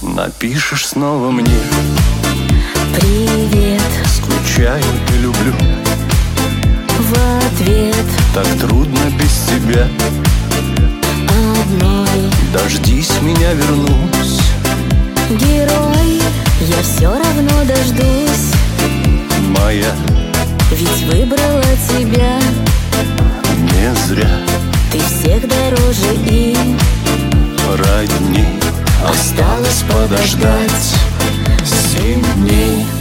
Напишешь снова мне: привет, скучаю и люблю. в ответ: так трудно без тебя. одной. Дождись меня, вернусь. Герой, я все равно дождусь, Моя, ведь выбрала тебя. не зря Ты всех дороже и родней. Осталось подождать 7 дней.